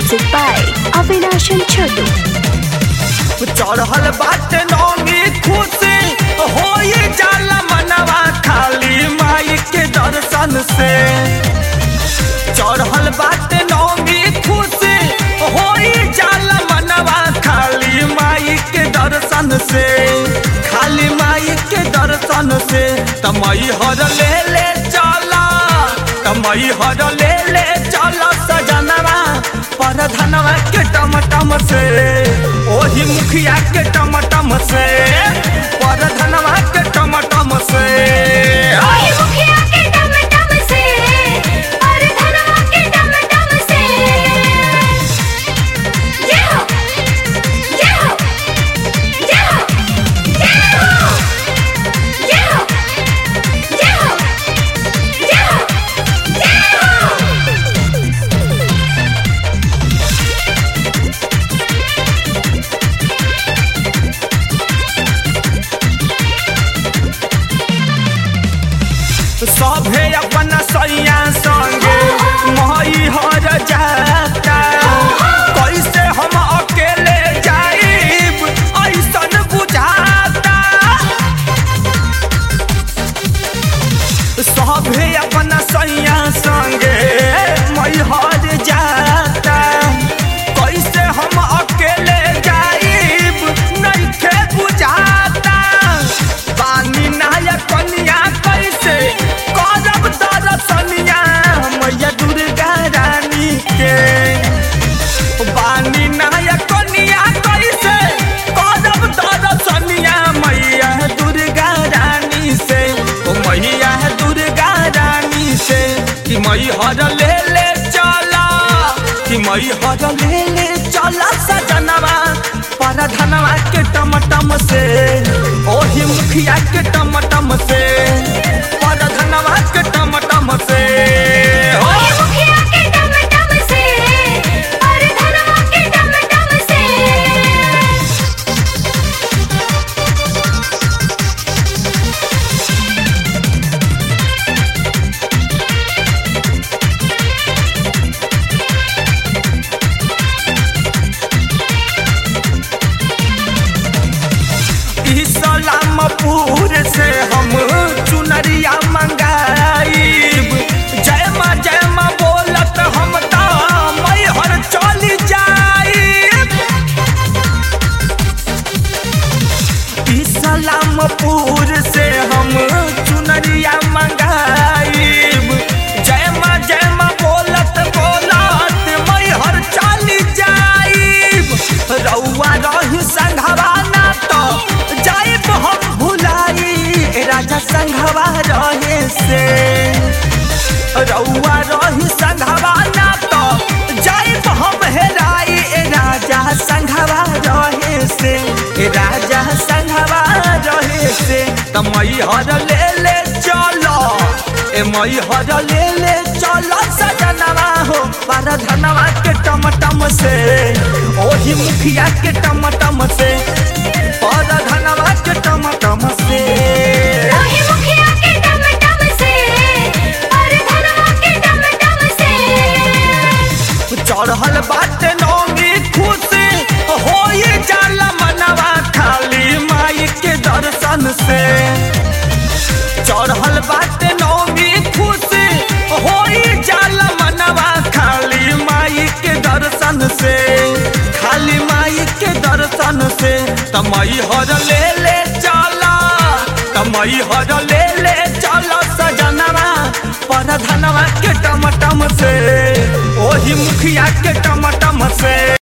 Music by Avinash and Chotu. चढ़ल बाटे नौमी खुशी होई जाला मनवा खाली माई के दर्शन से। चढ़ल बाटे नौमी खुशी होई जाला मनवा खाली माई के दर्शन से। खाली माई के दर्शन से तमई हर ले चला, तमई हर ले चला सजनवा पर धनवा के टमटम से। ओही मुखिया के टमटम से पर धनवा के टमटम से। ओही मुखिया के टमटम से और धनवा के टमटम से। जय हो जय हो जय हो जय हो जय हो जय हो जय हो जय सभे अपन सैया संगे मई हर जाता। कैसे हम अकेले जाइब ऐसन बुझाता। सभे अपन सैया संगे मई हर जाता। कैसे हम अकेले जाइब नइखे बुझाता। पानी नाया कनिया कैसे करब दर्शनिया मैया दुर्गा रानी के। पानी नाया कनिया कैसे करब दर्शनिया मैया दुर्गा रानी से। ओ मैया दुर्गा रानी से कि मई हर ले चला, कि मई हर ले चला सजनवा पर धनवा के टमटम से। ओही मुखिया के टमटम से पर धनवा के टमटम से। ओही मुखिया के टमटम से और धनवा के टमटम से। इस्लामपुर से हम चुनरिया मंगाइब। जय माँ बोलत हम तो मैहर चली जाइब। इस्लामपुर से हम चुनरिया मंगाइब। जय माँ बोलत मैहर चली जाइब। रउआ रही संघवा ना तो जाइब हम भुलाई राजा संघवा रहे से। रउआ रही संघवा ना तो जाइब हम हेराई राजा संघवा रहे से। राजा संघवा रहे से तमई हर ले चलो, ए मई हर ले चलो सजनवा हो पर धनवा के टमटम से। ओही मुखिया के टमटम से पर धनवा के टमटम से। ओही मुखिया के टमटम से और धनवा के टमटम से। चढ़ल बाटे नौमी खुशी होई जाला मनवा खाली माई के दर्शन से। चढ़ल बाटे नौमी खुशी होई जाला मनवा खाली माई के दर्शन से। खाली माई के दर्शन से तमई हर ले चला, तमई हर ले चला सजनवा पर धनवा के टमटम से। ओही मुखिया के टमटम से।